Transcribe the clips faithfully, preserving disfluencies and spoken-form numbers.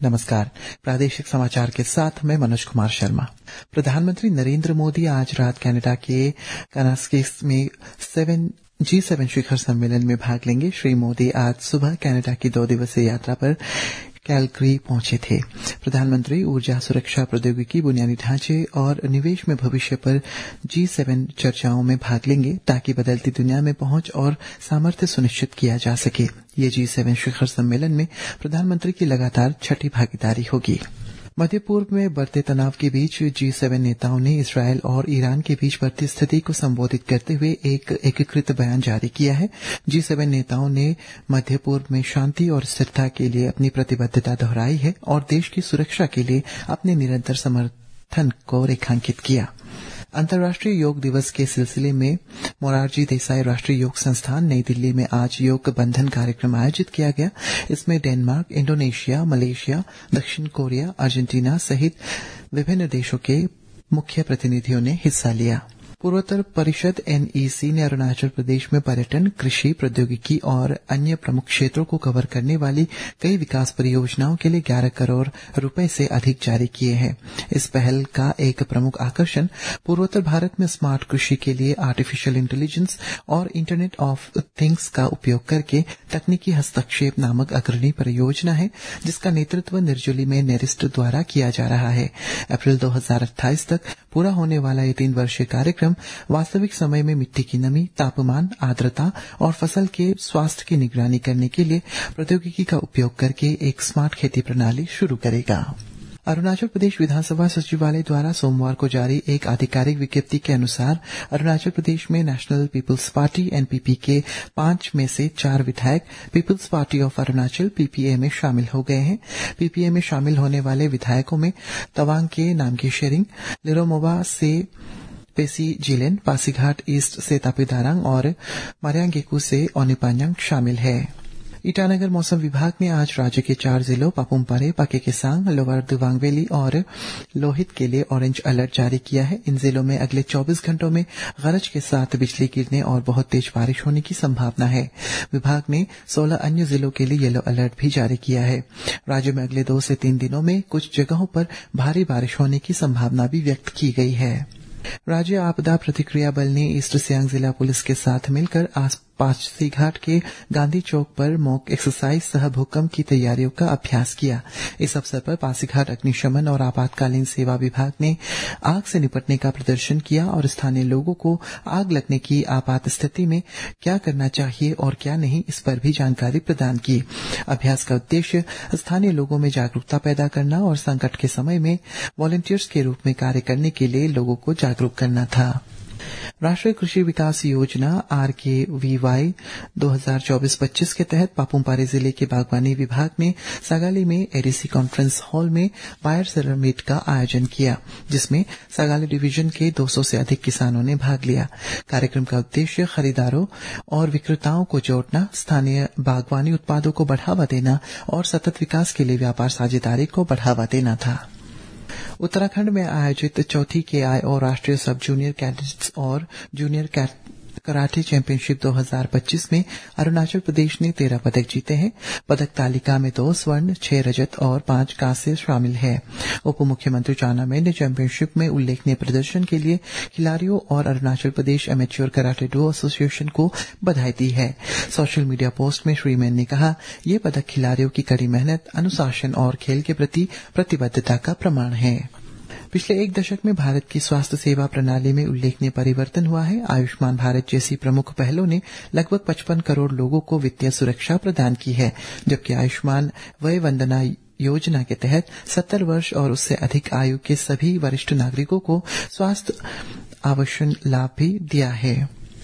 नमस्कार। प्रादेशिक समाचार के साथ मैं मनोज कुमार शर्मा। प्रधानमंत्री नरेंद्र मोदी आज रात कनाडा के कानास्केस में सेवन जी सेवन शिखर सम्मेलन में भाग लेंगे। श्री मोदी आज सुबह कनाडा की दो दिवसीय यात्रा पर कैलगरी पहुंचे थे। प्रधानमंत्री ऊर्जा, सुरक्षा, प्रौद्योगिकी, बुनियादी ढांचे और निवेश में भविष्य पर जी सेवन चर्चाओं में भाग लेंगे ताकि बदलती दुनिया में पहुंच और सामर्थ्य सुनिश्चित किया जा सके। ये जी सेवन शिखर सम्मेलन में प्रधानमंत्री की लगातार छठी भागीदारी होगी। मध्य पूर्व में बढ़ते तनाव के बीच जी सेवन नेताओं ने इस्रायल और ईरान के बीच बढ़ती स्थिति को संबोधित करते हुए एक एकीकृत बयान जारी किया है। जी सेवन नेताओं ने मध्य पूर्व में शांति और स्थिरता के लिए अपनी प्रतिबद्धता दोहराई है और देश की सुरक्षा के लिए अपने निरंतर समर्थन को रेखांकित किया। अंतर्राष्ट्रीय योग दिवस के सिलसिले में मोरारजी देसाई राष्ट्रीय योग संस्थान नई दिल्ली में आज योग बंधन कार्यक्रम आयोजित किया गया। इसमें डेनमार्क, इंडोनेशिया, मलेशिया, दक्षिण कोरिया, अर्जेंटीना सहित विभिन्न देशों के मुख्य प्रतिनिधियों ने हिस्सा लिया। पूर्वोत्तर परिषद एनईसी ने अरुणाचल प्रदेश में पर्यटन, कृषि, प्रौद्योगिकी और अन्य प्रमुख क्षेत्रों को कवर करने वाली कई विकास परियोजनाओं के लिए ग्यारह करोड़ रुपए से अधिक जारी किए हैं। इस पहल का एक प्रमुख आकर्षण पूर्वोत्तर भारत में स्मार्ट कृषि के लिए आर्टिफिशियल इंटेलिजेंस और इंटरनेट ऑफ थिंग्स का उपयोग करके तकनीकी हस्तक्षेप नामक अग्रणी परियोजना है, जिसका नेतृत्व निर्जुली में नेरिस्ट द्वारा किया जा रहा है। अप्रैल दो हजार अट्ठाईस तक पूरा होने वाला ये तीन वर्षीय कार्यक्रम वास्तविक समय में मिट्टी की नमी, तापमान, आर्द्रता और फसल के स्वास्थ्य की निगरानी करने के लिए प्रौद्योगिकी का उपयोग करके एक स्मार्ट खेती प्रणाली शुरू करेगा। अरुणाचल प्रदेश विधानसभा सचिवालय द्वारा सोमवार को जारी एक आधिकारिक विज्ञप्ति के अनुसार अरुणाचल प्रदेश में नेशनल पीपुल्स पार्टी एनपीपी के पांच में से चार विधायक people's party of Arunachal PPA में शामिल हो गए हैं। पीपीए में शामिल होने वाले विधायकों में तवांग के नामकी शेरिंग, लिरोमोवा से पेसी जिलेन, पासीघाट ईस्ट से तापीदारांग और मारियांगेकू से ओनिपान्यांग शामिल है। ईटानगर मौसम विभाग ने आज राज्य के चार जिलों पापुमपारे, पाके केसांग, लोअर दिबांग वैली और लोहित के लिए ऑरेंज अलर्ट जारी किया है। इन जिलों में अगले चौबीस घंटों में गरज के साथ बिजली गिरने और बहुत तेज बारिश होने की संभावना है। विभाग ने सोलह अन्य जिलों के लिए येलो अलर्ट भी जारी किया है। राज्य में अगले दो से तीन दिनों में कुछ जगहों पर भारी बारिश होने की संभावना भी व्यक्त की गई है। राज्य आपदा प्रतिक्रिया बल ने ईस्ट सियांग जिला पुलिस के साथ मिलकर आज पासीघाट के गांधी चौक पर मॉक एक्सरसाइज सह भूकंप की तैयारियों का अभ्यास किया। इस अवसर पर पासीघाट अग्निशमन और आपातकालीन सेवा विभाग ने आग से निपटने का प्रदर्शन किया और स्थानीय लोगों को आग लगने की आपात स्थिति में क्या करना चाहिए और क्या नहीं, इस पर भी जानकारी प्रदान की। अभ्यास का उद्देश्य स्थानीय लोगों में जागरूकता पैदा करना और संकट के समय में वॉलंटियर्स के रूप में कार्य करने के लिए लोगों को जागरूक करना था। राष्ट्रीय कृषि विकास योजना आर के वी वाई दो हजार चौबीस पच्चीस के तहत पापुमपारे जिले के बागवानी विभाग ने सागाली में एडीसी कॉन्फ्रेंस हॉल में बायर सेलर मीट का आयोजन किया, जिसमें सागाली डिवीजन के दो सौ से अधिक किसानों ने भाग लिया। कार्यक्रम का उद्देश्य खरीदारों और विक्रेताओं को जोड़ना, स्थानीय बागवानी उत्पादों को बढ़ावा देना और सतत विकास के लिए व्यापार साझेदारी को बढ़ावा देना था। उत्तराखंड में आयोजित चौथी केआईओ राष्ट्रीय सब जूनियर कैडेट्स और जूनियर कराटे चैंपियनशिप दो हजार पच्चीस में अरुणाचल प्रदेश ने तेरह पदक जीते हैं। पदक तालिका में दो स्वर्ण, छह रजत और पांच कांस्य शामिल है। उप मुख्यमंत्री चाउना मेन ने चैंपियनशिप में उल्लेखनीय प्रदर्शन के लिए खिलाड़ियों और Arunachal Pradesh amateur karate do association को बधाई दी है। सोशल मीडिया पोस्ट में श्री मेन ने कहा, ये पदक खिलाड़ियों की कड़ी मेहनत, अनुशासन और खेल के प्रति प्रतिबद्धता का प्रमाण है। पिछले एक दशक में भारत की स्वास्थ्य सेवा प्रणाली में उल्लेखनीय परिवर्तन हुआ है। आयुष्मान भारत जैसी प्रमुख पहलों ने लगभग पचपन करोड़ लोगों को वित्तीय सुरक्षा प्रदान की है, जबकि आयुष्मान वय वंदना योजना के तहत सत्तर वर्ष और उससे अधिक आयु के सभी वरिष्ठ नागरिकों को स्वास्थ्य आवश्यक लाभ भी दिया है।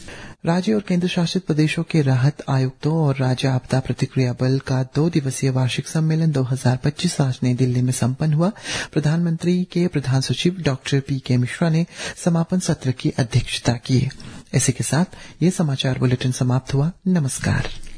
राज्य और केंद्र शासित प्रदेशों के राहत आयुक्तों और राज्य आपदा प्रतिक्रिया बल का दो दिवसीय वार्षिक सम्मेलन दो हजार पच्चीस आज नई दिल्ली में संपन्न हुआ। प्रधानमंत्री के प्रधान सचिव डॉक्टर पी के मिश्रा ने समापन सत्र की अध्यक्षता की। इसी के साथ ये समाचार बुलेटिन समाप्त हुआ। नमस्कार।